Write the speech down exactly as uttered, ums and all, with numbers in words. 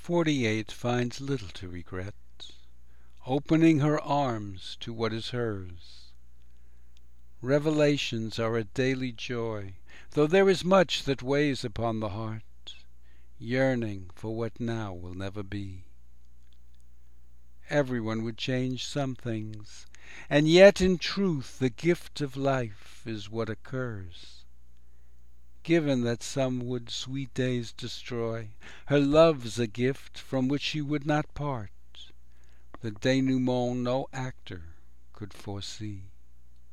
Forty-eight finds little to regret, opening her arms to what is hers. Revelations are a daily joy, though there is much that weighs upon the heart, yearning for what now will never be. Everyone would change some things, and yet in truth the gift of life is what occurs. Given that some would sweet days destroy, her love's a gift from which she would not part, the denouement no actor could foresee.